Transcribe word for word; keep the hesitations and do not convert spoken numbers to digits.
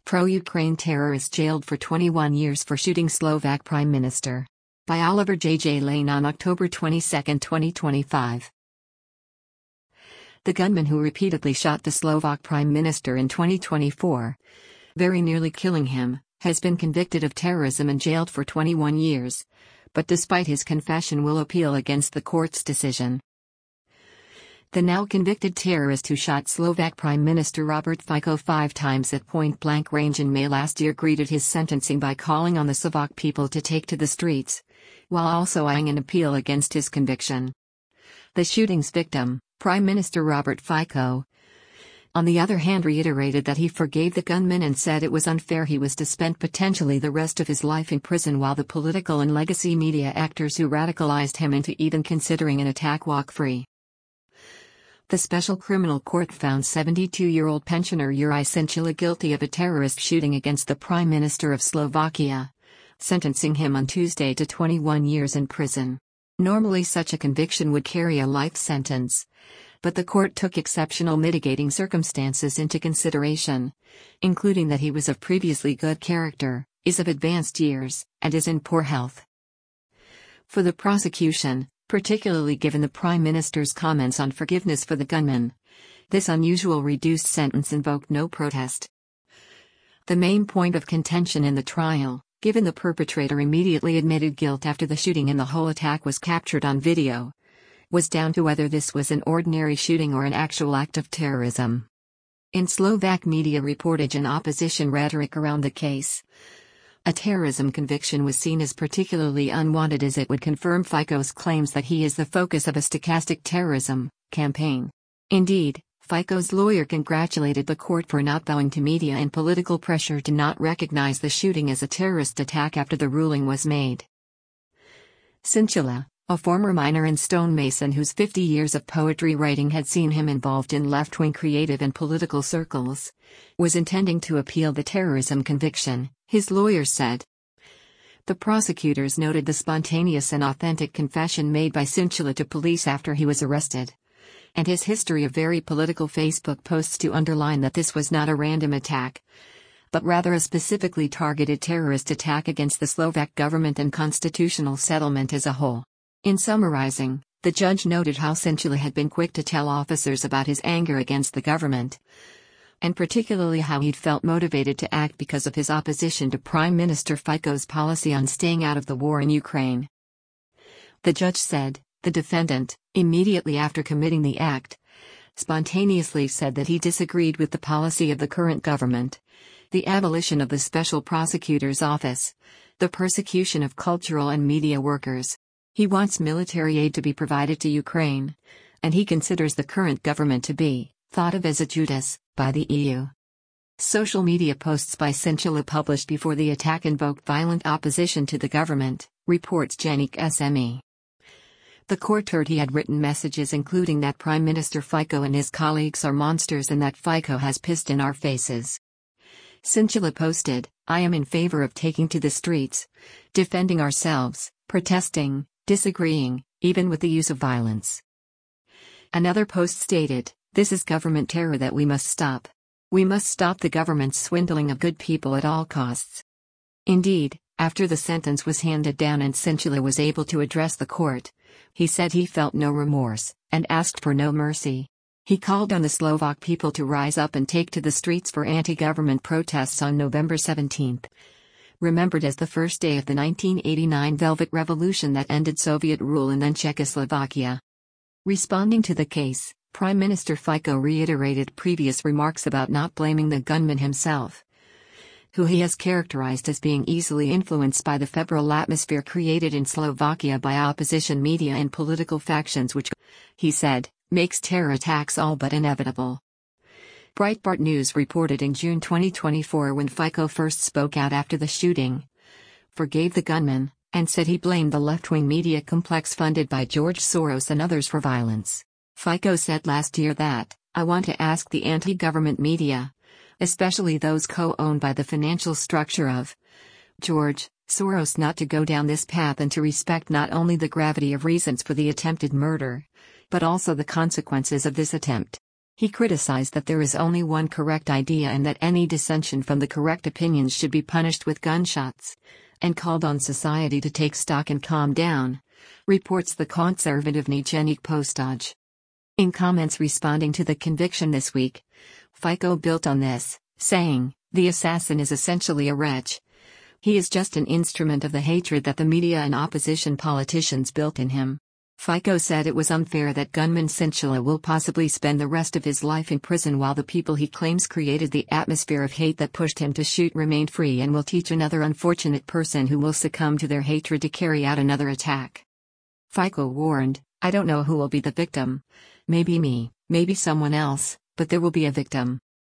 Pro-Ukraine terrorist jailed for twenty-one years for shooting Slovak Prime Minister. By Oliver J. J. Lane on October twenty-second, twenty twenty-five. The gunman who repeatedly shot the Slovak Prime Minister in twenty twenty-four, very nearly killing him, has been convicted of terrorism and jailed for twenty-one years, but despite his confession will appeal against the court's decision. The now convicted terrorist who shot Slovak Prime Minister Robert Fico five times at point-blank range in May last year greeted his sentencing by calling on the Slovak people to take to the streets, while also eyeing an appeal against his conviction. The shooting's victim, Prime Minister Robert Fico, on the other hand reiterated that he forgave the gunman and said it was unfair he was to spend potentially the rest of his life in prison while the political and legacy media actors who radicalized him into even considering an attack walk free. The Special Criminal Court found seventy-two-year-old pensioner Juraj Sincila guilty of a terrorist shooting against the Prime Minister of Slovakia, sentencing him on Tuesday to twenty-one years in prison. Normally such a conviction would carry a life sentence, but the court took exceptional mitigating circumstances into consideration, including that he was of previously good character, is of advanced years, and is in poor health. For the prosecution, particularly given the Prime Minister's comments on forgiveness for the gunman, this unusual reduced sentence invoked no protest. The main point of contention in the trial, given the perpetrator immediately admitted guilt after the shooting and the whole attack was captured on video, was down to whether this was an ordinary shooting or an actual act of terrorism. In Slovak media reportage and opposition rhetoric around the case, a terrorism conviction was seen as particularly unwanted as it would confirm Fico's claims that he is the focus of a stochastic terrorism campaign. Indeed, Fico's lawyer congratulated the court for not bowing to media and political pressure to not recognize the shooting as a terrorist attack after the ruling was made. Sincila, a former miner and stonemason whose fifty years of poetry writing had seen him involved in left-wing creative and political circles, was intending to appeal the terrorism conviction, his lawyer said. The prosecutors noted the spontaneous and authentic confession made by Sincila to police after he was arrested, and his history of very political Facebook posts to underline that this was not a random attack, but rather a specifically targeted terrorist attack against the Slovak government and constitutional settlement as a whole. In summarizing, the judge noted how Sincila had been quick to tell officers about his anger against the government, and particularly how he'd felt motivated to act because of his opposition to Prime Minister Fico's policy on staying out of the war in Ukraine. The judge said, the defendant, immediately after committing the act, spontaneously said that he disagreed with the policy of the current government, the abolition of the Special Prosecutor's Office, the persecution of cultural and media workers. He wants military aid to be provided to Ukraine, and he considers the current government to be thought of as a Judas by the E U. Social media posts by Sincila published before the attack invoked violent opposition to the government, reports Janik S M E. The court heard he had written messages including that Prime Minister Fico and his colleagues are monsters and that Fico has pissed in our faces. Sincila posted, I am in favor of taking to the streets, defending ourselves, protesting, disagreeing, even with the use of violence. Another post stated, this is government terror that we must stop. We must stop the government's swindling of good people at all costs. Indeed, after the sentence was handed down and Sincila was able to address the court, he said he felt no remorse, and asked for no mercy. He called on the Slovak people to rise up and take to the streets for anti-government protests on November seventeenth. Remembered as the first day of the nineteen eighty-nine Velvet Revolution that ended Soviet rule in then Czechoslovakia. Responding to the case, Prime Minister Fico reiterated previous remarks about not blaming the gunman himself, who he has characterized as being easily influenced by the febrile atmosphere created in Slovakia by opposition media and political factions which, he said, makes terror attacks all but inevitable. Breitbart News reported in June twenty twenty-four when Fico first spoke out after the shooting, forgave the gunman, and said he blamed the left-wing media complex funded by George Soros and others for violence. Fico said last year that, I want to ask the anti-government media, especially those co-owned by the financial structure of George Soros, not to go down this path and to respect not only the gravity of reasons for the attempted murder, but also the consequences of this attempt. He criticized that there is only one correct idea and that any dissension from the correct opinions should be punished with gunshots, and called on society to take stock and calm down, reports the conservative Nijnik Postage. In comments responding to the conviction this week, Fico built on this, saying, "The assassin is essentially a wretch. He is just an instrument of the hatred that the media and opposition politicians built in him." Fico said it was unfair that gunman Chinchilla will possibly spend the rest of his life in prison while the people he claims created the atmosphere of hate that pushed him to shoot remained free and will teach another unfortunate person who will succumb to their hatred to carry out another attack. Fico warned, "I don't know who will be the victim. Maybe me, maybe someone else, but there will be a victim."